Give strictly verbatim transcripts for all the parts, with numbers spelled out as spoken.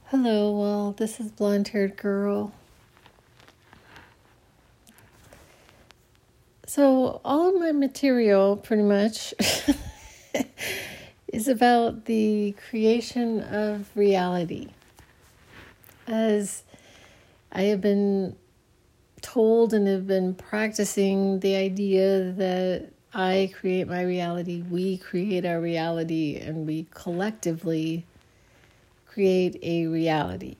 Hello, well, this is Blonde Haired Girl. So, all of my material pretty much is about the creation of reality. As I have been told and have been practicing the idea that I create my reality, we create our reality, and we collectively create a reality.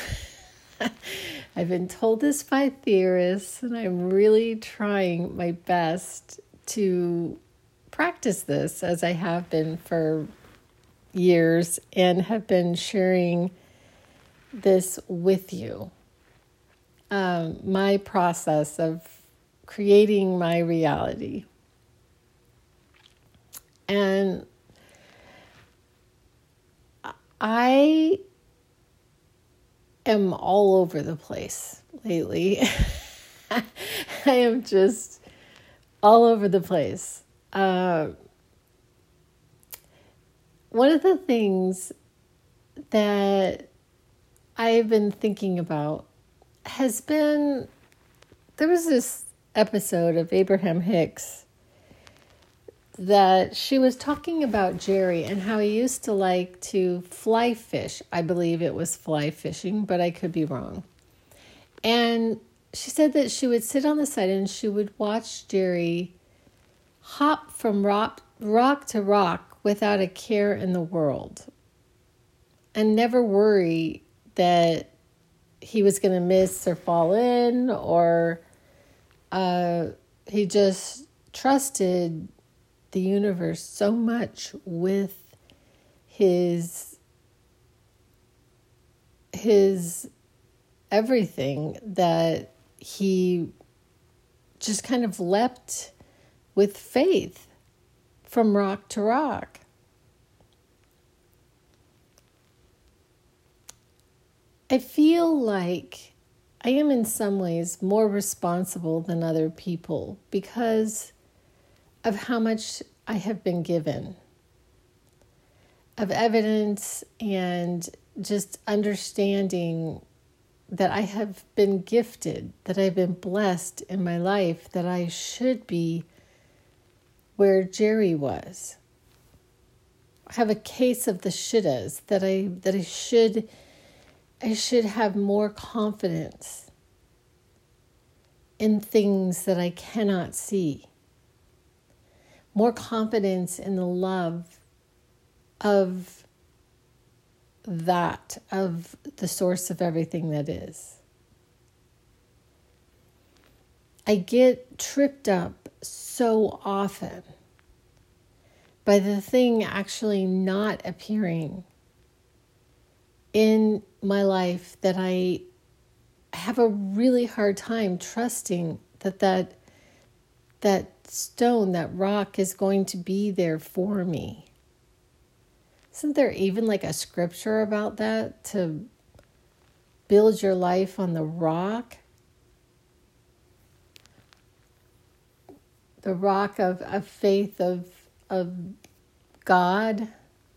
I've been told this by theorists, and I'm really trying my best to practice this as I have been for years and have been sharing this with you. Um, my process of creating my reality. And I am all over the place lately. I am just all over the place. Uh, one of the things that I've been thinking about has been, there was this episode of Abraham Hicks that she was talking about Jerry and how he used to like to fly fish. I believe it was fly fishing, but I could be wrong. And she said that she would sit on the side and she would watch Jerry hop from rock, rock to rock without a care in the world and never worry that he was going to miss or fall in, or uh, he just trusted the universe so much with his his everything that he just kind of leapt with faith from rock to rock. I feel like I am in some ways more responsible than other people because of how much I have been given, of evidence and just understanding that I have been gifted, that I've been blessed in my life, that I should be where Jerry was. I have a case of the shouldas, that I that I should I should have more confidence in things that I cannot see. More confidence in the love of that, of the source of everything that is. I get tripped up so often by the thing actually not appearing in my life that I have a really hard time trusting that that that stone, that rock is going to be there for me. Isn't there even like a scripture about that? To build your life on the rock? The rock of, of faith of, of God.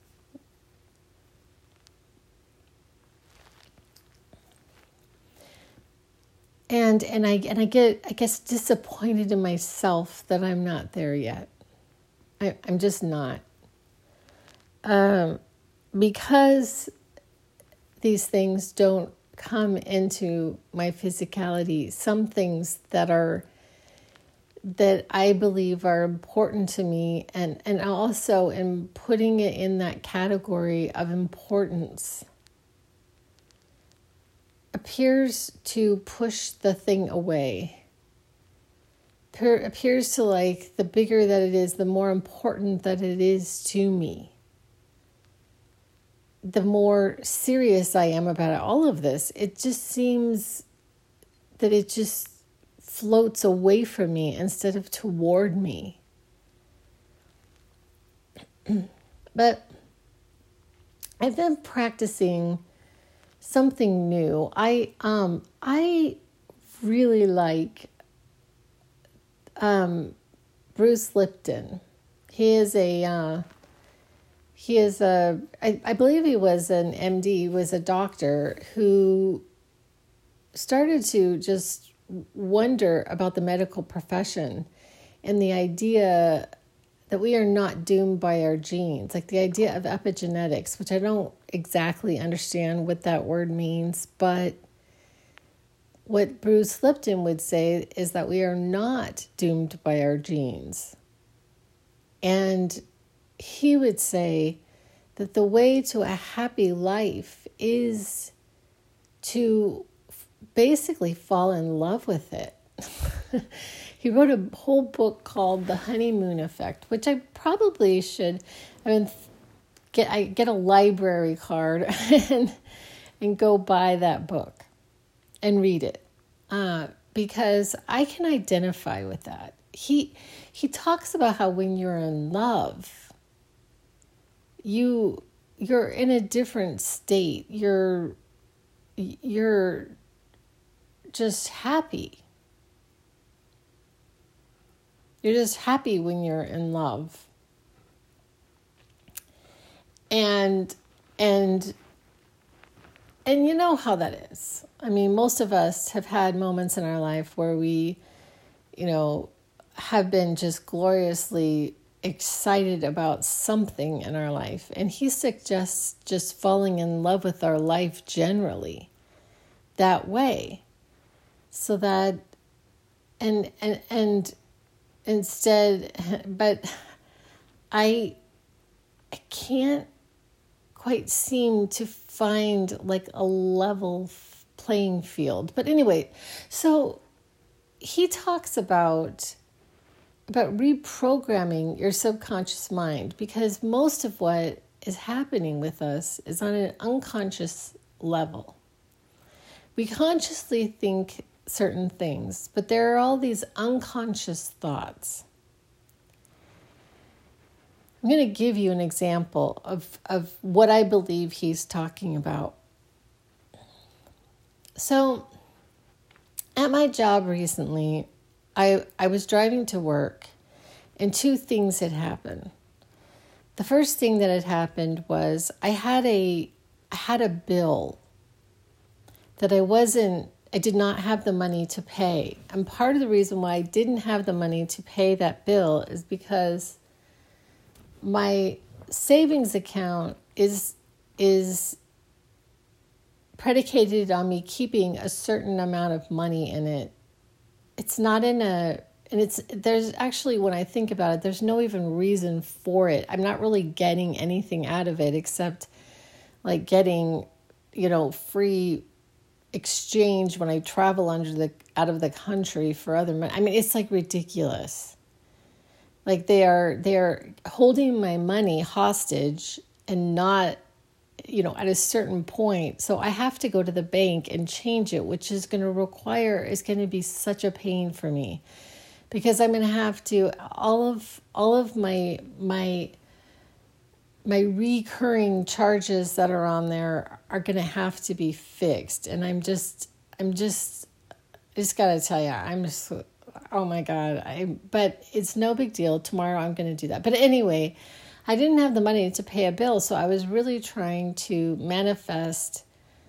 And and I and I get I guess disappointed in myself that I'm not there yet. I, I'm just not. Um, because these things don't come into my physicality. Some things that are that I believe are important to me, and and also in putting it in that category of importance, appears to push the thing away. Appear, appears to like the bigger that it is, the more important that it is to me. The more serious I am about it, all of this, it just seems that it just floats away from me instead of toward me. But I've been practicing something new. I um I really like um Bruce Lipton. He is a uh, he is a, I, I believe he was an M D, was a doctor who started to just wonder about the medical profession and the idea that we are not doomed by our genes, like the idea of epigenetics, which I don't exactly understand what that word means, but what Bruce Lipton would say is that we are not doomed by our genes. And he would say that the way to a happy life is to basically fall in love with it. He wrote a whole book called The Honeymoon Effect, which I probably should, I mean, get I get a library card and and go buy that book and read it, uh, because I can identify with that. He he talks about how when you're in love, you you're in a different state. You're you're just happy. You're just happy when you're in love. And and and you know how that is. I mean, most of us have had moments in our life where we, you know, have been just gloriously excited about something in our life. And he suggests just falling in love with our life generally that way. So that and and and instead, but I I can't quite seem to find like a level playing field. But anyway, so he talks about about reprogramming your subconscious mind, because most of what is happening with us is on an unconscious level. We consciously think certain things, but there are all these unconscious thoughts. I'm going to give you an example of, of what I believe he's talking about. So, at my job recently, I I was driving to work, and two things had happened. The first thing that had happened was I had a I had a bill that I wasn't I did not have the money to pay. And part of the reason why I didn't have the money to pay that bill is because my savings account is is predicated on me keeping a certain amount of money in it. It's not in a, and it's, there's actually, when I think about it, there's no even reason for it. I'm not really getting anything out of it except like getting, you know, free exchange when I travel under the, out of the country for other money. I mean, it's like ridiculous. Like they are, they are holding my money hostage and not, you know, at a certain point. So I have to go to the bank and change it, which is going to require, is going to be such a pain for me, because I'm going to have to, all of, all of my, my, my recurring charges that are on there are going to have to be fixed. And I'm just, I'm just, I just got to tell you, I'm just, oh my God. I, but it's no big deal. Tomorrow I'm going to do that. But anyway, I didn't have the money to pay a bill, so I was really trying to manifest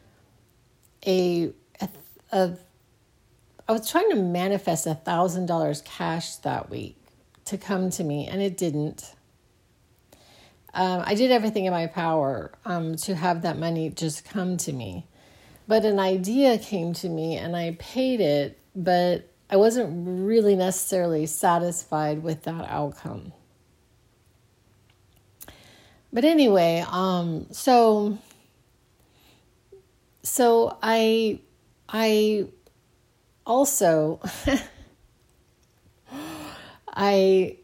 a, a, a I was trying to manifest a thousand dollars cash that week to come to me, and it didn't. Um, I did everything in my power um, to have that money just come to me, but an idea came to me, and I paid it, but I wasn't really necessarily satisfied with that outcome. But anyway, um, so, so I, I also, I,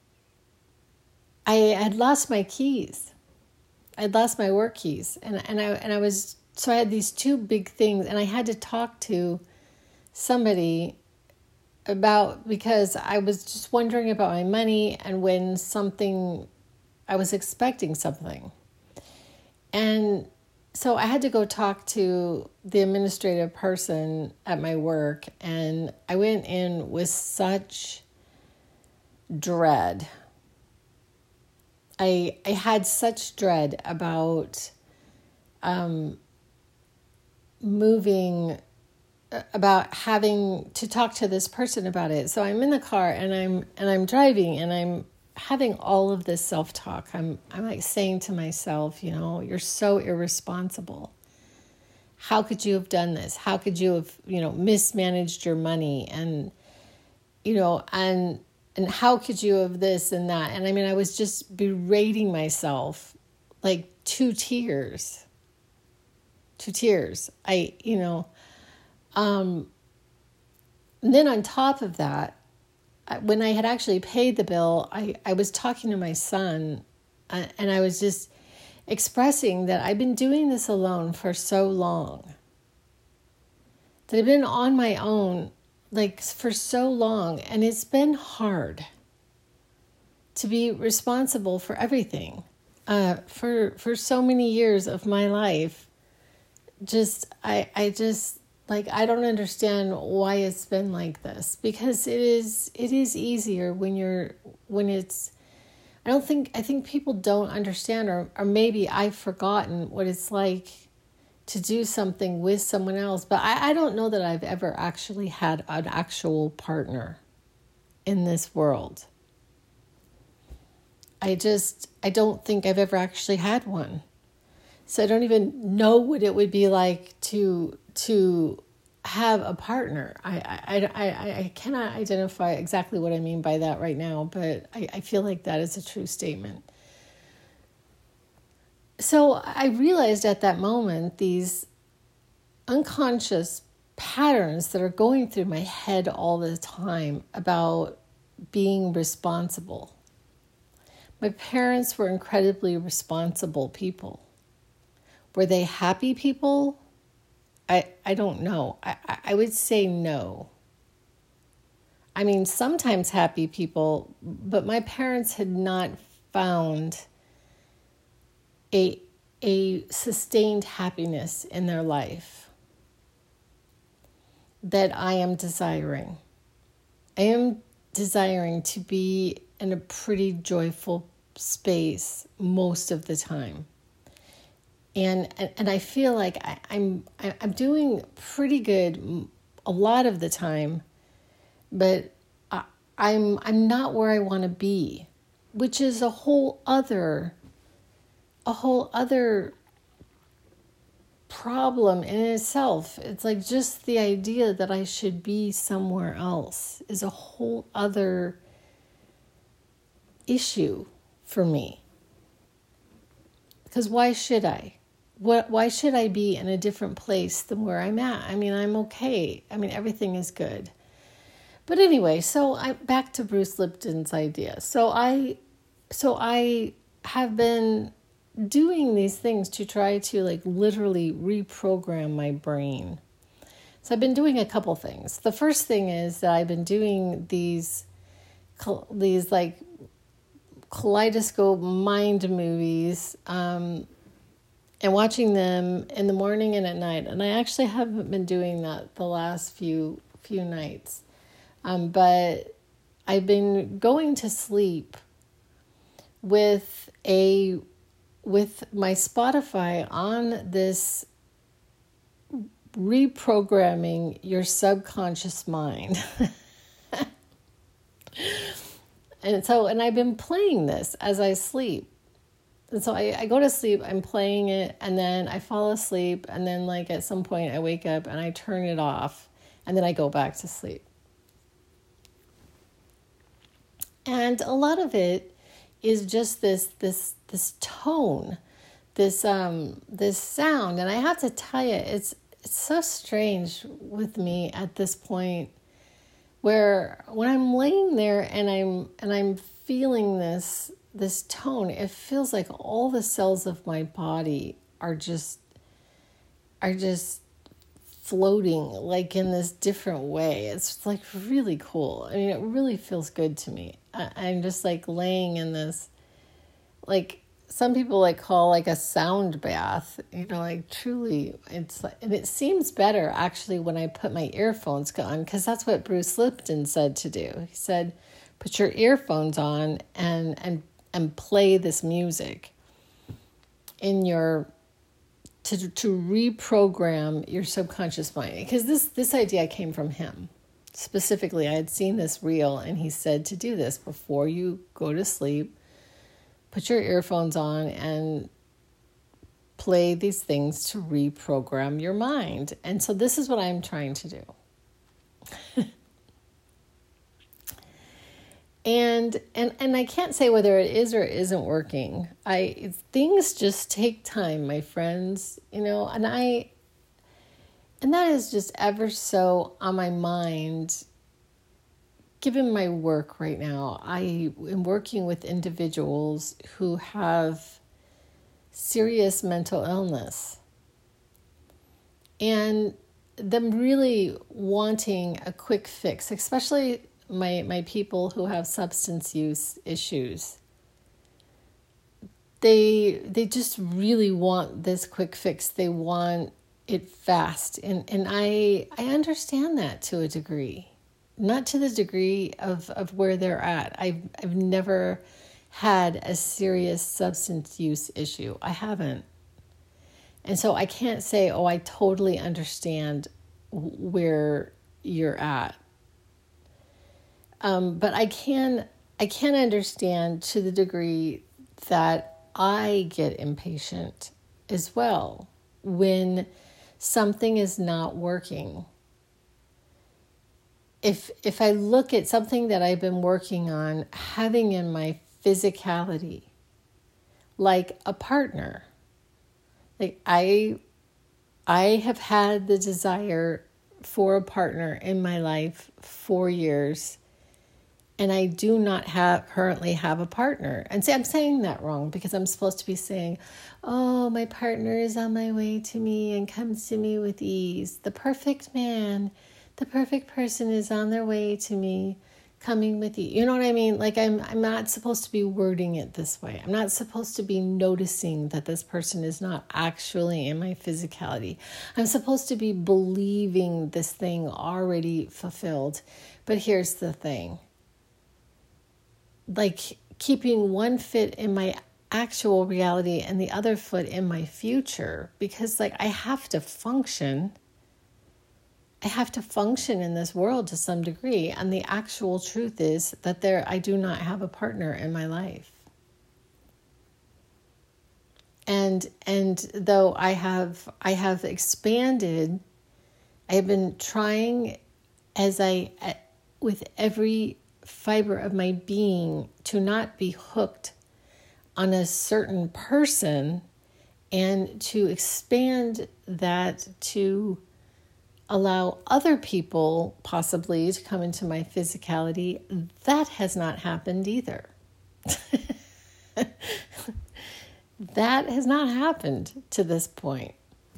I had lost my keys. I'd lost my work keys, and, and I, and I was, so I had these two big things, and I had to talk to somebody about, because I was just wondering about my money, and when something, I was expecting something. And so I had to go talk to the administrative person at my work, and I went in with such dread. I I had such dread about um, moving, about having to talk to this person about it. So I'm in the car and I'm and I'm driving and I'm having all of this self-talk. I'm I'm like saying to myself, you know, you're so irresponsible. How could you have done this? How could you have, you know, mismanaged your money? And, you know, and and how could you have this and that? And I mean, I was just berating myself like two tears. Two tears. I, you know, um, and then on top of that, when I had actually paid the bill, I, I was talking to my son uh, and I was just expressing that I've been doing this alone for so long. That I've been on my own like for so long, and it's been hard to be responsible for everything. Uh, for for so many years of my life, just I I just like I don't understand why it's been like this, because it is it is easier when you're when it's I don't think I think people don't understand, or or maybe I've forgotten what it's like to do something with someone else. But I, I don't know that I've ever actually had an actual partner in this world. I just, I don't think I've ever actually had one. So I don't even know what it would be like to to have a partner. I I, I, I, I cannot identify exactly what I mean by that right now, but I, I feel like that is a true statement. So I realized at that moment these unconscious patterns that are going through my head all the time about being responsible. My parents were incredibly responsible people. Were they happy people? I, I don't know. I, I would say no. I mean, sometimes happy people, but my parents had not found a, a sustained happiness in their life that I am desiring. I am desiring to be in a pretty joyful space most of the time. And and, and I feel like I, I'm I'm doing pretty good a lot of the time, but I, I'm I'm not where I want to be, which is a whole other a whole other problem in itself. It's like just the idea that I should be somewhere else is a whole other issue for me. Because why should I? What? Why should I be in a different place than where I'm at? I mean, I'm okay. I mean, everything is good. But anyway, so I back to Bruce Lipton's idea. So I, so I have been doing these things to try to like literally reprogram my brain. So I've been doing a couple things. The first thing is that I've been doing these, these like kaleidoscope mind movies, um, and watching them in the morning and at night. And I actually haven't been doing that the last few few nights. Um, but I've been going to sleep with a with my Spotify on this reprogramming your subconscious mind. And so, and I've been playing this as I sleep. And so I, I go to sleep, I'm playing it, and then I fall asleep, and then like at some point I wake up and I turn it off, and then I go back to sleep. And a lot of it is just this this this tone, this um this sound. And I have to tell you, it's it's so strange with me at this point, where when I'm laying there and I'm and I'm feeling this this tone, it feels like all the cells of my body are just are just floating like in this different way. It's like really cool. I mean, it really feels good to me. I, I'm just like laying in this, like some people like call like a sound bath, you know, like truly it's like, and it seems better actually when I put my earphones on, because that's what Bruce Lipton said to do. He said, put your earphones on and, and, and play this music in your to to reprogram your subconscious mind. Because this this idea came from him. Specifically, I had seen this reel, and he said to do this before you go to sleep. Put your earphones on and play these things to reprogram your mind. And so this is what I'm trying to do. and and and I can't say whether it is or isn't working. I things just take time, my friends, you know, and I and that is just ever so on my mind. Given my work right now, I am working with individuals who have serious mental illness and them really wanting a quick fix, especially my, my people who have substance use issues. They they just really want this quick fix. They want it fast. And, and I I understand that to a degree. Not to the degree of, of where they're at. I've, I've never had a serious substance use issue. I haven't. And so I can't say, oh, I totally understand where you're at. Um, but I can, I can understand to the degree that I get impatient as well when something is not working. If if I look at something that I've been working on having in my physicality, like a partner, like I I have had the desire for a partner in my life for years, and I do not have currently have a partner. And see, I'm saying that wrong because I'm supposed to be saying, oh, my partner is on my way to me and comes to me with ease. The perfect man. The perfect person is on their way to me, coming with you. You know what I mean? Like I'm I'm not supposed to be wording it this way. I'm not supposed to be noticing that this person is not actually in my physicality. I'm supposed to be believing this thing already fulfilled. But here's the thing. Like keeping one foot in my actual reality and the other foot in my future, because like I have to function. I have to function in this world to some degree, and the actual truth is that there I do not have a partner in my life. And and though I have I have expanded, I have been trying as I with every fiber of my being to not be hooked on a certain person and to expand that to allow other people possibly to come into my physicality. That has not happened either. That has not happened to this point.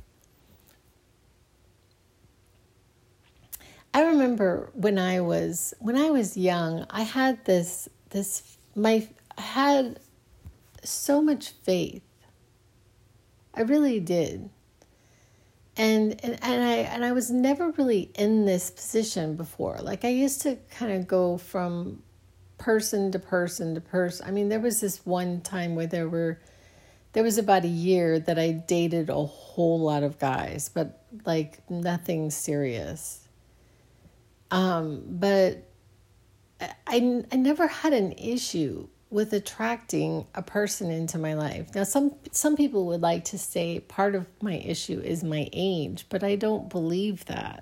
I remember when I was when I was young, I had this this my I had so much faith. I really did. And, and and I and I was never really in this position before. Like I used to kind of go from person to person to person. I mean, there was this one time where there were there was about a year that I dated a whole lot of guys, but like nothing serious. Um, but I I never had an issue with attracting a person into my life. Now, some some people would like to say part of my issue is my age, but I don't believe that.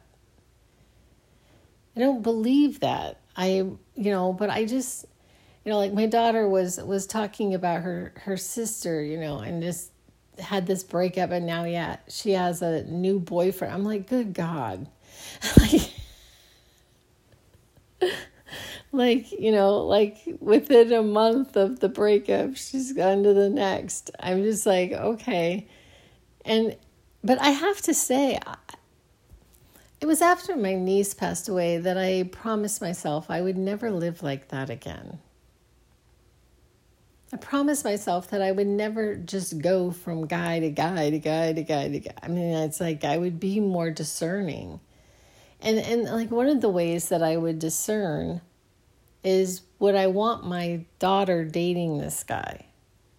I don't believe that. I, you know, but I just, you know, like my daughter was was talking about her, her sister, you know, and just had this breakup, and now, yeah, she has a new boyfriend. I'm like, good God. like, Like, you know, like within a month of the breakup, she's gone to the next. I'm just like, okay. And, but I have to say, it was after my niece passed away that I promised myself I would never live like that again. I promised myself that I would never just go from guy to guy to guy to guy to guy. I mean, it's like I would be more discerning. And, and like one of the ways that I would discern is, would I want my daughter dating this guy?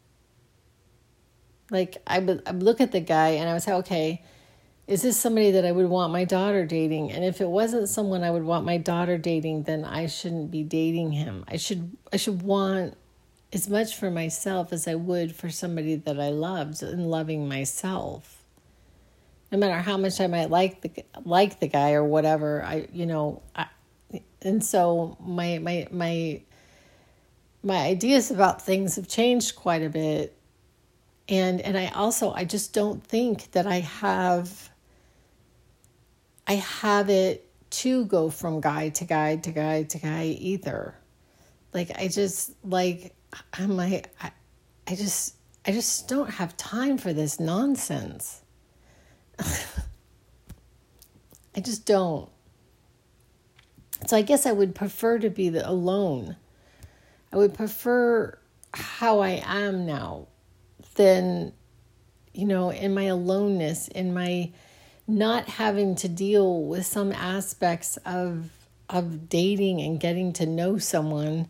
Like, I would, I would look at the guy and I would say, okay, is this somebody that I would want my daughter dating? And if it wasn't someone I would want my daughter dating, then I shouldn't be dating him. I should I should want as much for myself as I would for somebody that I loved, and loving myself. No matter how much I might like the like the guy or whatever, I you know, I, and so my my my my ideas about things have changed quite a bit. And and I also I just don't think that I have I have it to go from guy to guy to guy to guy either. Like, I just, like, I'm like, I, I just, I just don't have time for this nonsense. I just don't. So I guess I would prefer to be the, alone. I would prefer how I am now than, you know, in my aloneness, in my not having to deal with some aspects of of dating and getting to know someone.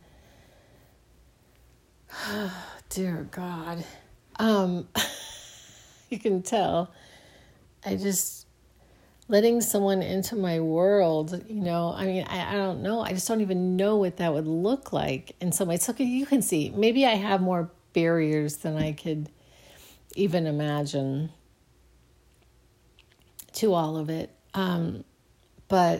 Oh, dear God. Um, you can tell. I just, letting someone into my world, you know, I mean, I, I don't know. I just don't even know what that would look like in some ways. So you can see, maybe I have more barriers than I could even imagine to all of it. Um, but,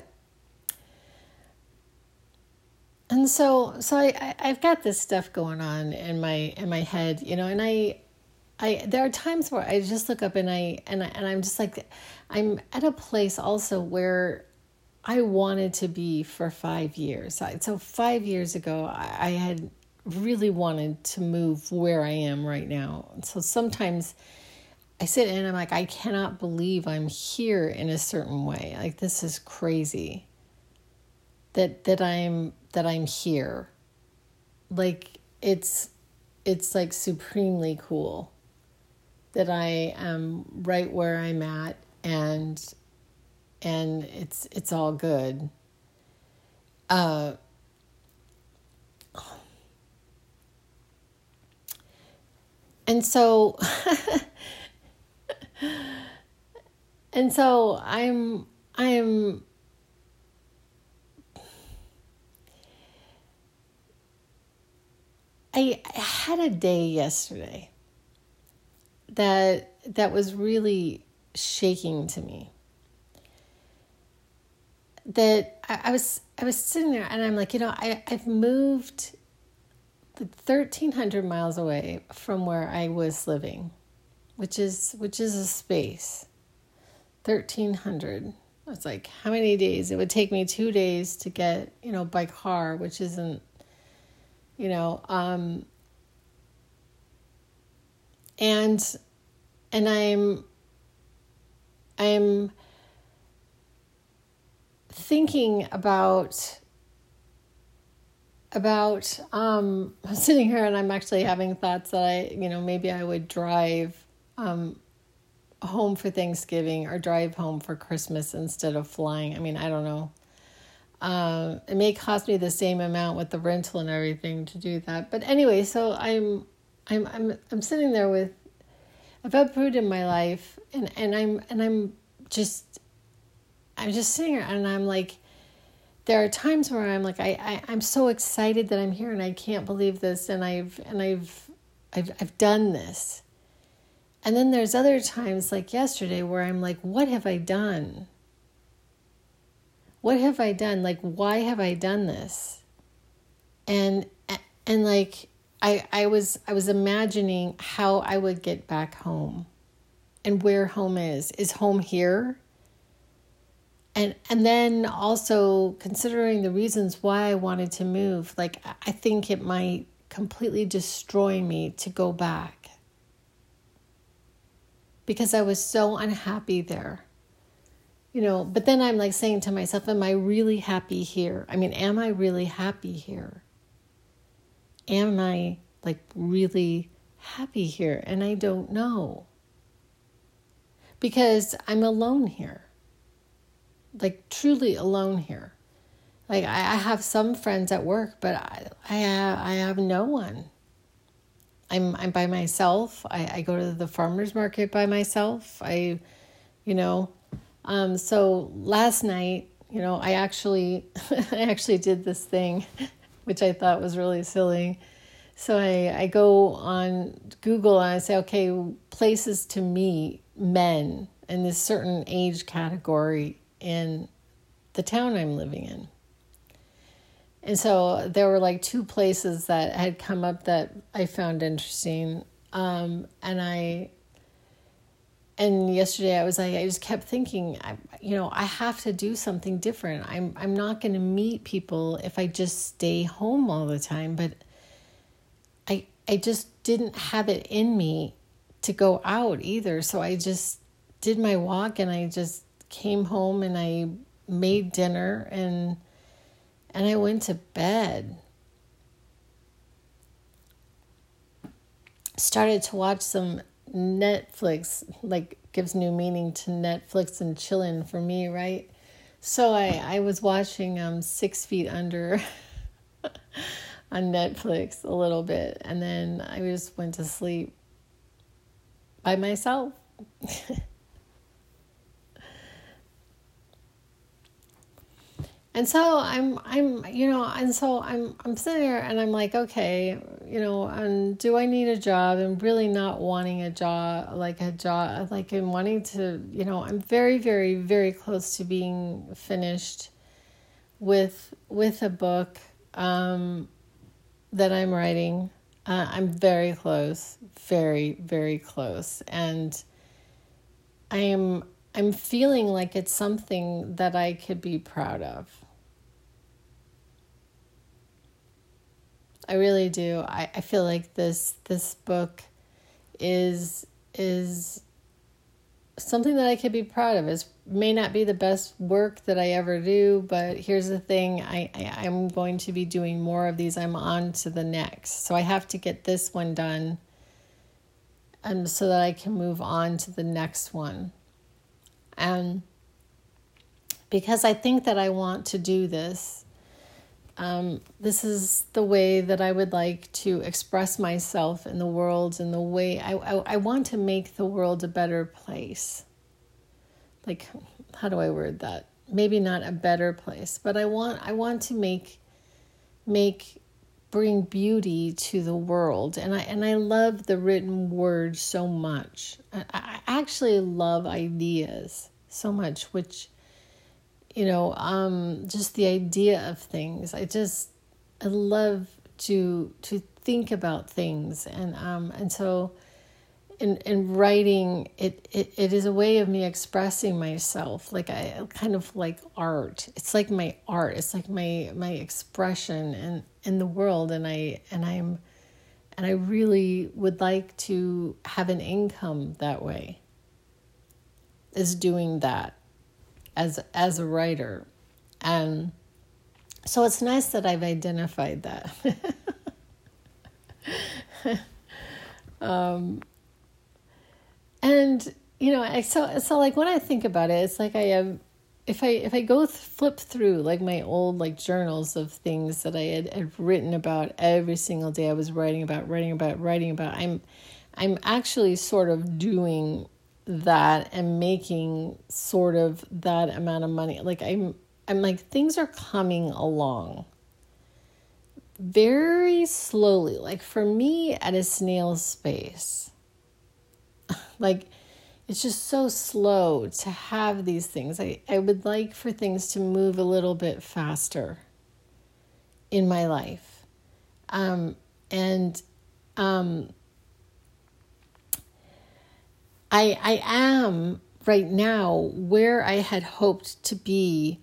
and so, so I, I, I've got this stuff going on in my, in my head, you know, and I, I, there are times where I just look up and I, and I, and I'm just like, I'm at a place also where I wanted to be for five years. So five years ago, I, I had really wanted to move where I am right now. So sometimes I sit and I'm like, I cannot believe I'm here in a certain way. Like, this is crazy. That that I'm that I'm here. Like, it's it's like supremely cool that I am right where I'm at, and and it's it's all good. Uh and so And so I'm, I'm, I had a day yesterday that, that was really shaking to me. That I, I was, I was sitting there and I'm like, you know, I, I've moved thirteen hundred miles away from where I was living, which is, which is a space. thirteen hundred. It's like, how many days? It would take me two days to get, you know, by car, which isn't, you know, um, and, and I'm, I'm thinking about, about, um, I'm sitting here and I'm actually having thoughts that I, you know, maybe I would drive, um, home for Thanksgiving or drive home for Christmas instead of flying. I mean, I don't know. Uh, it may cost me the same amount with the rental and everything to do that. But anyway, so I'm, I'm, I'm, I'm sitting there with, I've uprooted in my life, and, and I'm, and I'm just, I'm just sitting here and I'm like, there are times where I'm like, I, I, I'm so excited that I'm here and I can't believe this. And I've, and I've, I've, I've done this. And then there's other times like yesterday where I'm like, what have I done? What have I done? Like, why have I done this? And, and like, I, I was, I was imagining how I would get back home and where home is. Is home here? And, and then also considering the reasons why I wanted to move, like, I think it might completely destroy me to go back. Because I was so unhappy there, you know, but then I'm like saying to myself, am I really happy here? I mean, am I really happy here? Am I like really happy here? And I don't know, because I'm alone here, like truly alone here. Like I, I have some friends at work, but I I have, I have no one. I'm I'm by myself. I, I go to the farmer's market by myself. I, you know, um, so last night, you know, I actually I actually did this thing, which I thought was really silly. So I, I go on Google and I say, okay, places to meet men in this certain age category in the town I'm living in. And so there were like two places that had come up that I found interesting. Um, and I, and yesterday I was like, I just kept thinking, I, you know, I have to do something different. I'm, I'm not going to meet people if I just stay home all the time. But I, I just didn't have it in me to go out either. So I just did my walk and I just came home and I made dinner and And I went to bed. Started to watch some Netflix, like gives new meaning to Netflix and chilling for me, right? So I, I was watching um Six Feet Under on Netflix a little bit, and then I just went to sleep by myself. And so I'm, I'm, you know, and so I'm, I'm sitting there and I'm like, okay, you know, and do I need a job? I'm really not wanting a job, like a job, like I'm wanting to, you know, I'm very, very, very close to being finished with, with a book, um, that I'm writing. Uh, I'm very close, very, very close. And I am, I'm feeling like it's something that I could be proud of. I really do. I, I feel like this this book is is something that I could be proud of. It may not be the best work that I ever do, but here's the thing. I, I, I'm going to be doing more of these. I'm on to the next. So I have to get this one done um, so that I can move on to the next one. And because I think that I want to do this, Um, this is the way that I would like to express myself in the world, and the way I, I, I want to make the world a better place. Like, how do I word that? Maybe not a better place, but I want I want to make make bring beauty to the world, and I and I love the written word so much. I, I actually love ideas so much, which. You know, um, just the idea of things. I just, I love to to think about things, and um, and so, in in writing, it, it it is a way of me expressing myself. Like I kind of like art. It's like my art. It's like my my expression in in the world, and I and I'm, and I really would like to have an income that way. Is doing that. As as a writer. And so it's nice that I've identified that. um, and, you know, I, so so like when I think about it, it's like I have, if I if I go th- flip through like my old like journals of things that I had, had written about every single day I was writing about, writing about, writing about, I'm I'm actually sort of doing that and making sort of that amount of money. Like I'm, I'm like, things are coming along very slowly. Like for me at a snail's pace, like it's just so slow to have these things. I, I would like for things to move a little bit faster in my life. Um, and, um, I I am right now where I had hoped to be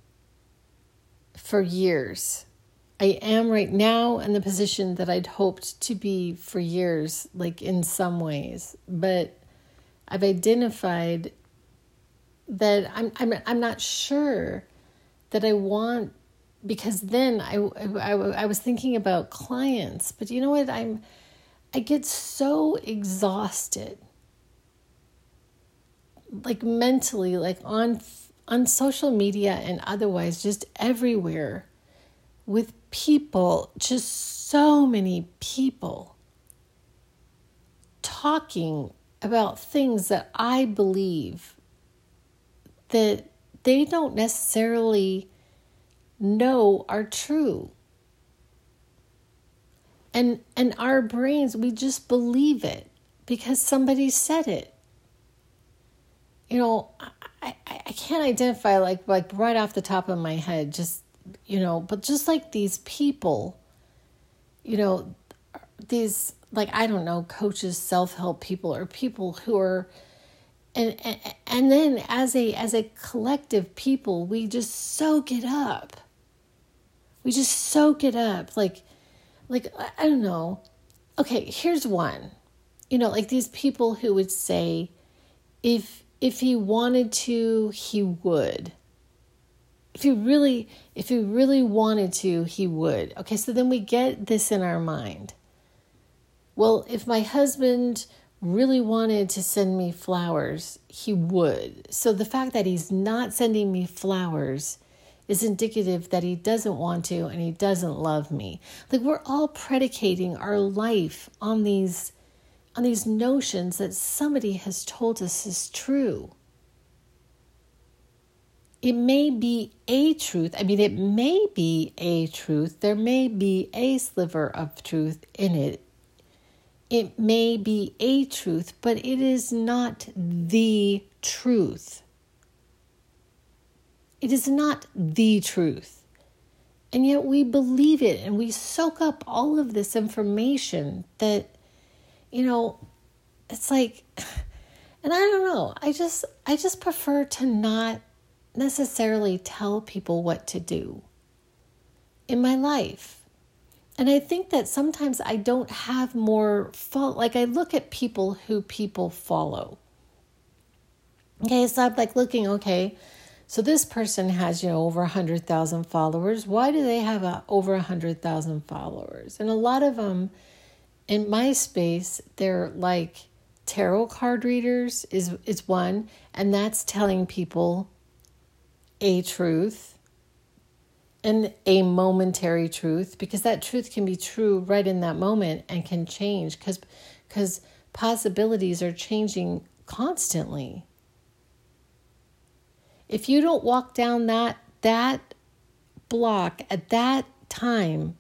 for years. I am right now in the position that I'd hoped to be for years, like in some ways. But I've identified that I'm I'm I'm not sure that I want, because then I, I, I was thinking about clients. But you know what? I'm I get so exhausted. Like mentally, like on on social media and otherwise, just everywhere, with people, just so many people talking about things that I believe that they don't necessarily know are true. And and our brains, we just believe it because somebody said it. You know, I, I, I can't identify like like right off the top of my head, just, you know, but just like these people, you know, these, like, I don't know, coaches, self-help people, or people who are, and, and and then as a as a collective people, we just soak it up. We just soak it up. Like, like, I don't know. Okay, here's one. You know, like these people who would say, if if he wanted to, he would. If he really, if he really wanted to, he would. Okay, so then we get this in our mind. Well, if my husband really wanted to send me flowers, he would. So the fact that he's not sending me flowers is indicative that he doesn't want to and he doesn't love me. Like, we're all predicating our life on these on these notions that somebody has told us is true. It may be a truth. I mean, it may be a truth. There may be a sliver of truth in it. It may be a truth, but it is not the truth. It is not the truth. And yet we believe it and we soak up all of this information that, you know, it's like, and I don't know, I just, I just prefer to not necessarily tell people what to do in my life. And I think that sometimes I don't have more fault. Like, I look at people who people follow. Okay, so I'm like looking, okay, so this person has, you know, over one hundred thousand followers. Why do they have a, over one hundred thousand followers? And a lot of them, in my space, they're like tarot card readers is, is one, and that's telling people a truth and a momentary truth, because that truth can be true right in that moment and can change because because possibilities are changing constantly. If you don't walk down that that block at that time,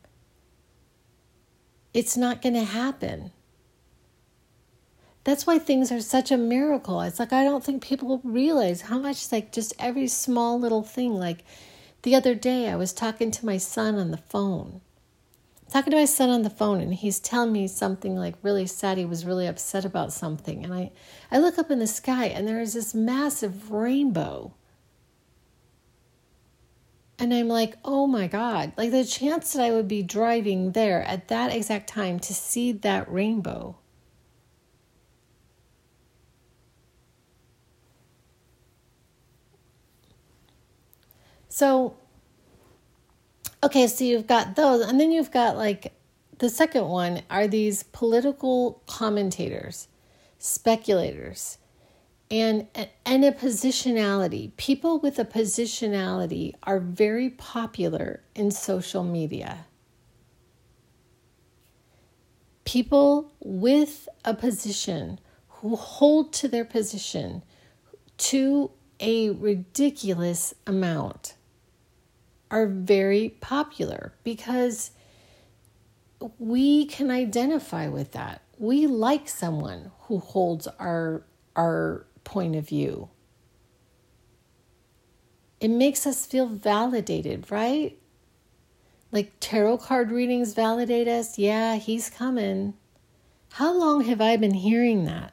it's not going to happen. That's why things are such a miracle. It's like, I don't think people realize how much, like, just every small little thing. Like, the other day I was talking to my son on the phone. Talking to my son on the phone, and he's telling me something like really sad. He was really upset about something. And I, I look up in the sky, and there is this massive rainbow. And I'm like, oh my God, like the chance that I would be driving there at that exact time to see that rainbow. So, okay, so you've got those, and then you've got like the second one are these political commentators, speculators, and, and a positionality. People with a positionality are very popular in social media. People with a position who hold to their position to a ridiculous amount are very popular because we can identify with that. We like someone who holds our our point of view. It makes us feel validated, right? Like tarot card readings validate us. Yeah, he's coming. How long have I been hearing that?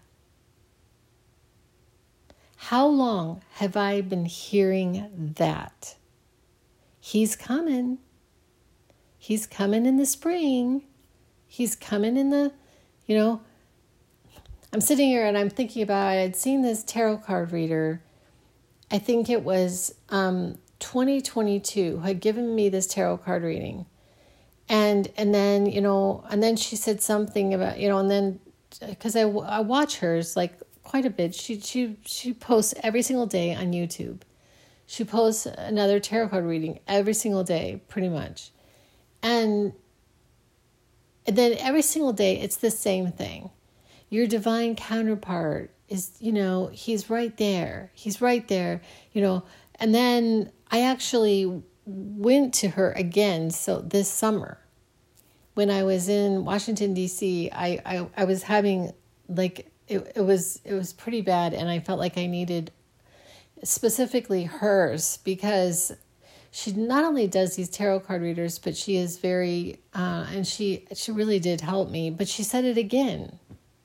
How long have I been hearing that? He's coming. He's coming in the spring. He's coming in the, you know, I'm sitting here and I'm thinking about, I had seen this tarot card reader. I think it was um, twenty twenty-two, had given me this tarot card reading. And and then, you know, and then she said something about, you know, and then, because I, I watch hers like quite a bit. She, she, she posts every single day on YouTube. She posts another tarot card reading every single day, pretty much. And then every single day, it's the same thing. Your divine counterpart is, you know, he's right there. He's right there, you know. And then I actually went to her again. So this summer, when I was in Washington, D C, I, I, I was having like, it, it was, it was pretty bad. And I felt like I needed specifically hers, because she not only does these tarot card readers, but she is very, uh, and she, she really did help me, but she said it again.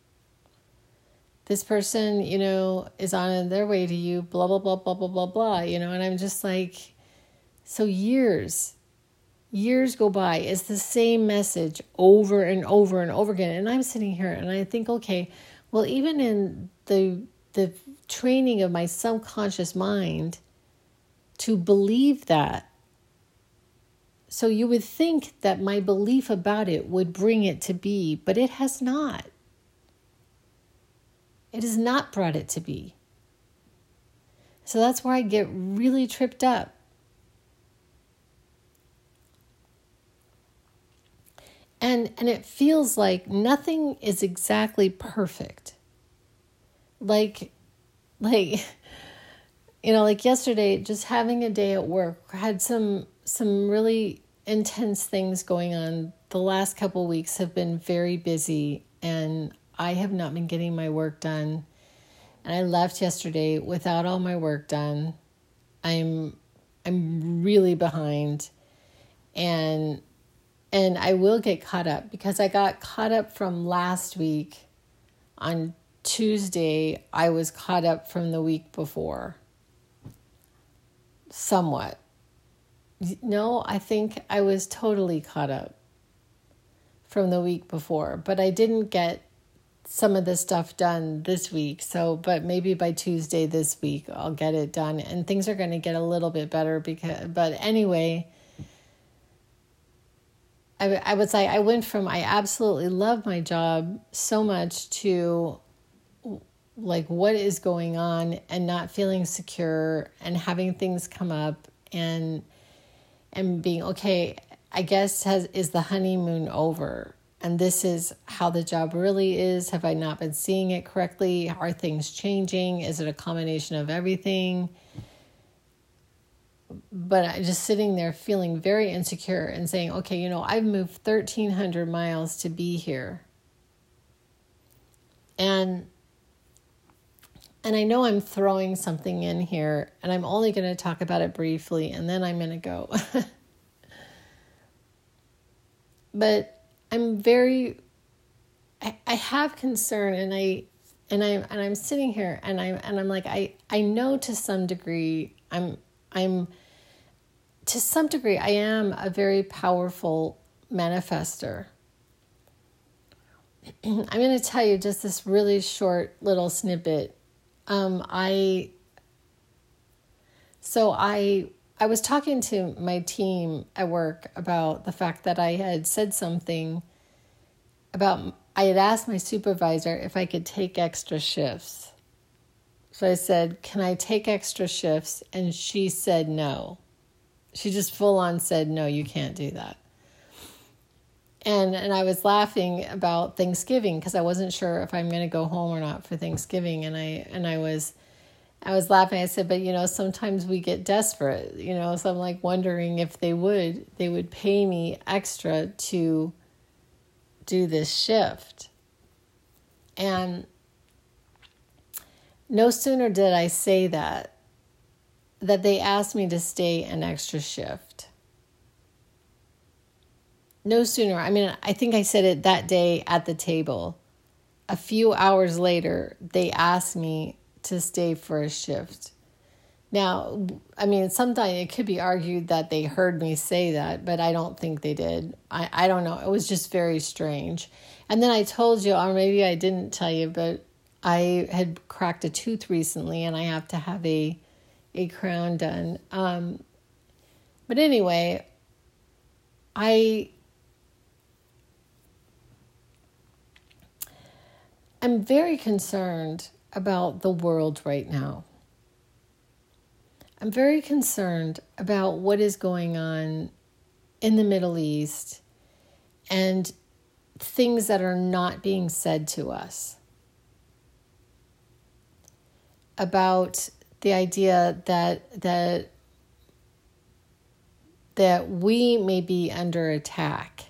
This person, you know, is on their way to you, blah, blah, blah, blah, blah, blah, blah, you know, and I'm just like, so years, years go by. It's the same message over and over and over again. And I'm sitting here and I think, okay, well, even in the the training of my subconscious mind to believe that, so you would think that my belief about it would bring it to be, but it has not. It has not brought it to be. So that's where I get really tripped up. And and it feels like nothing is exactly perfect. Like, like, you know, like yesterday, just having a day at work, had some some really intense things going on. The last couple weeks have been very busy, and I have not been getting my work done. And I left yesterday without all my work done. I'm I'm really behind. And and I will get caught up, because I got caught up from last week. On Tuesday, I was caught up from the week before. Somewhat. No, I think I was totally caught up from the week before, but I didn't get some of the stuff done this week. So, but maybe by Tuesday this week, I'll get it done, and things are going to get a little bit better because, but anyway, I, I would say I went from, I absolutely love my job so much, to like, what is going on, and not feeling secure, and having things come up, and and being, okay, I guess has is the honeymoon over, and this is how the job really is. Have I not been seeing it correctly? Are things changing? Is it a combination of everything? But I just sitting there feeling very insecure and saying, okay, you know, I've moved thirteen hundred miles to be here. And And I know I'm throwing something in here, and I'm only going to talk about it briefly, and then I'm going to go. But I'm very, I, I have concern, and I, and I, and I'm sitting here, and I'm, and I'm like, I, I know to some degree, I'm, I'm, to some degree, I am a very powerful manifester. I'm going to tell you just this really short little snippet. Um, I, so I, I was talking to my team at work about the fact that I had said something about, I had asked my supervisor if I could take extra shifts. So I said, can I take extra shifts? And she said no. She just full on said, no, you can't do that. And and I was laughing about Thanksgiving, because I wasn't sure if I'm going to go home or not for Thanksgiving. And I and I was I was laughing. I said, but you know, sometimes we get desperate, you know. So I'm like wondering if they would they would pay me extra to do this shift. And no sooner did I say that, that they asked me to stay an extra shift. No sooner, I mean, I think I said it that day at the table. A few hours later, they asked me to stay for a shift. Now, I mean, sometimes it could be argued that they heard me say that, but I don't think they did. I, I don't know. It was just very strange. And then I told you, or maybe I didn't tell you, but I had cracked a tooth recently, and I have to have a, a crown done. Um, but anyway, I... I'm very concerned about the world right now. I'm very concerned about what is going on in the Middle East and things that are not being said to us about the idea that that that we may be under attack.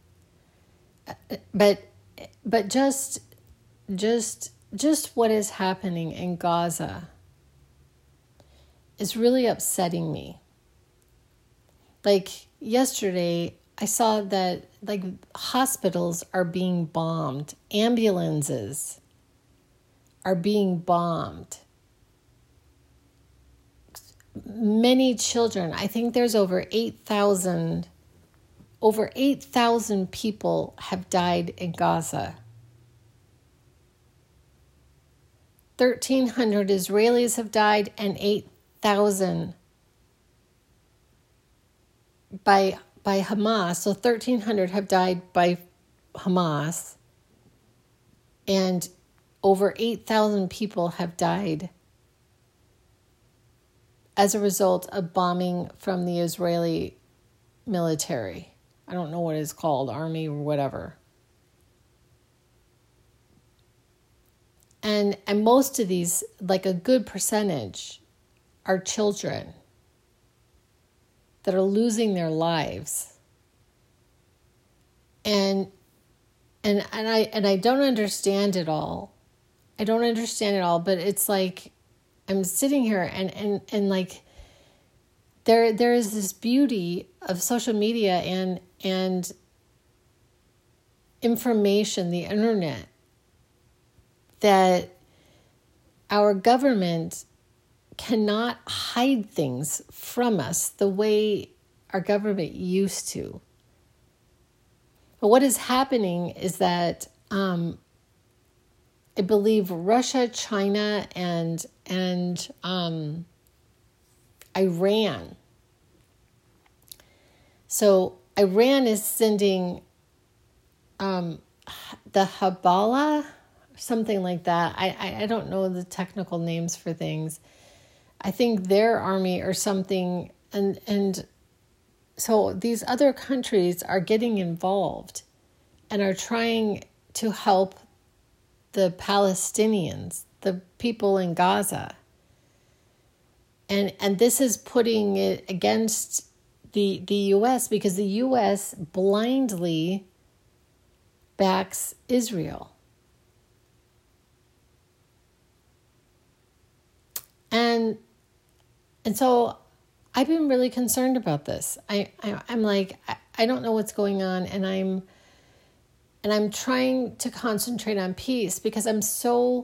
But but just just just what is happening in Gaza is really upsetting me. Like yesterday, I saw that like hospitals are being bombed, ambulances are being bombed. Many children, I think there's over eight thousand, over eight thousand people have died in Gaza. thirteen hundred Israelis have died and eight thousand by by Hamas. So thirteen hundred have died by Hamas, and over eight thousand people have died as a result of bombing from the Israeli military. I don't know what it's called, army or whatever. And and most of these, like a good percentage, are children that are losing their lives. And and and I and I don't understand it all. I don't understand it all, but it's like I'm sitting here and, and, and like there there is this beauty of social media and and information, the internet, that our government cannot hide things from us the way our government used to. But what is happening is that um, I believe Russia, China, and and um, Iran. So Iran is sending um, the Hezbollah, something like that. I, I I don't know the technical names for things. I think their army or something, and and so these other countries are getting involved and are trying to help the Palestinians, the people in Gaza. And and this is putting it against the the U S because the U S blindly backs Israel. And and so I've been really concerned about this. I, I I'm like I, I don't know what's going on, and I'm and I'm trying to concentrate on peace because I'm so,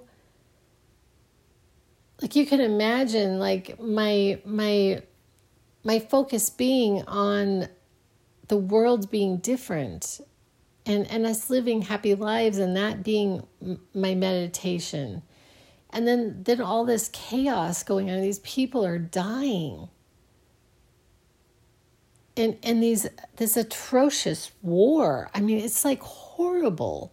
like, you can imagine, like, my my my focus being on the world being different and, and us living happy lives, and that being my meditation. And then, then all this chaos going on. These people are dying. And and these this atrocious war. I mean, it's like horrible.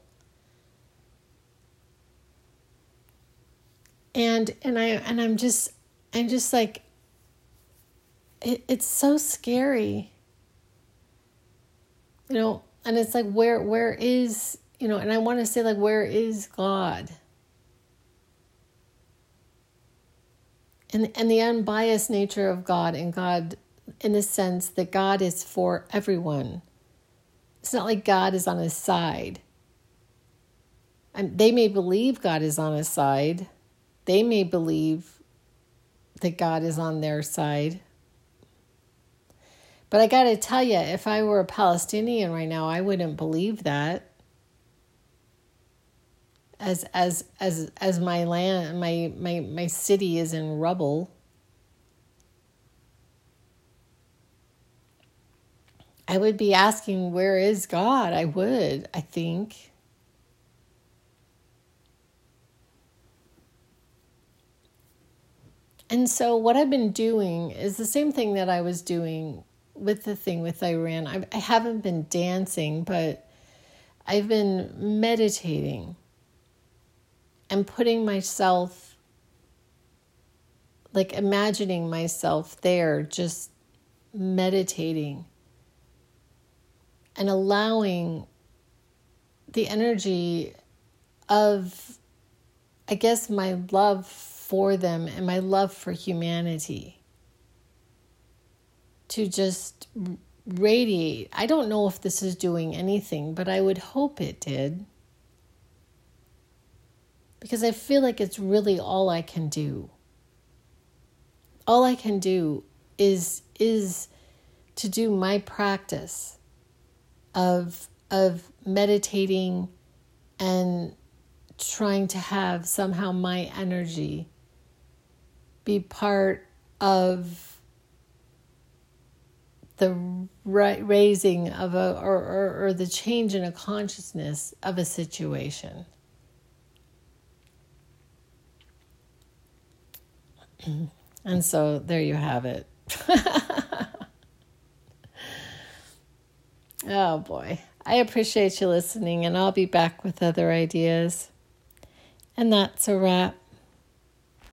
And and I and I'm just I'm just like it, it's so scary. You know, and it's like where where is, you know, and I want to say, like, where is God? And and the unbiased nature of God, and God in the sense that God is for everyone. It's not like God is on his side. And they may believe God is on his side. They may believe that God is on their side. But I got to tell you, if I were a Palestinian right now, I wouldn't believe that. As as as as my land, my my my city is in rubble. I would be asking, where is God? I would, I think. And so what I've been doing is the same thing that I was doing with the thing with Iran. I, I haven't been dancing, but I've been meditating and putting myself like imagining myself there, just meditating and allowing the energy of, I guess, my love for them and my love for humanity to just radiate. I don't know if this is doing anything, but I would hope it did. Because I feel like it's really all I can do. All I can do is is to do my practice of of meditating and trying to have somehow my energy be part of the raising of a or, or, or the change in a consciousness of a situation. And so there you have it. Oh boy. I appreciate you listening, and I'll be back with other ideas. And that's a wrap.